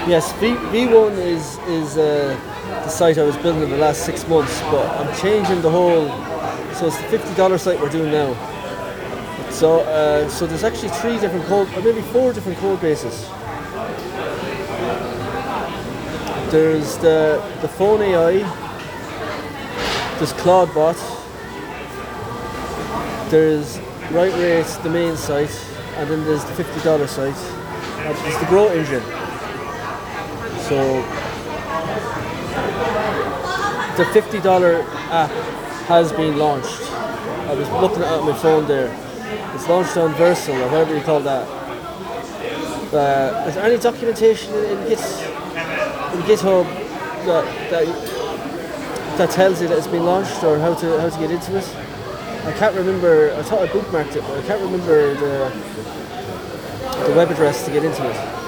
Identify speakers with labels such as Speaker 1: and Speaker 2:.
Speaker 1: Yes, V1 is the site I was building in the last 6 months, but I'm changing the whole. So it's the $50 site we're doing now. So there's actually three different code, or maybe four different code bases. There's the phone AI. There's CloudBot. There's WriteRate, the main site, and then there's the $50 site. And there's the Grow Engine. So the $50 app has been launched. I was looking at it on my phone there. It's launched on Versal, or whatever you call that. Is there any documentation in GitHub that tells you that it's been launched, or how to get into it? I can't remember. I thought I bookmarked it, but I can't remember the web address to get into it.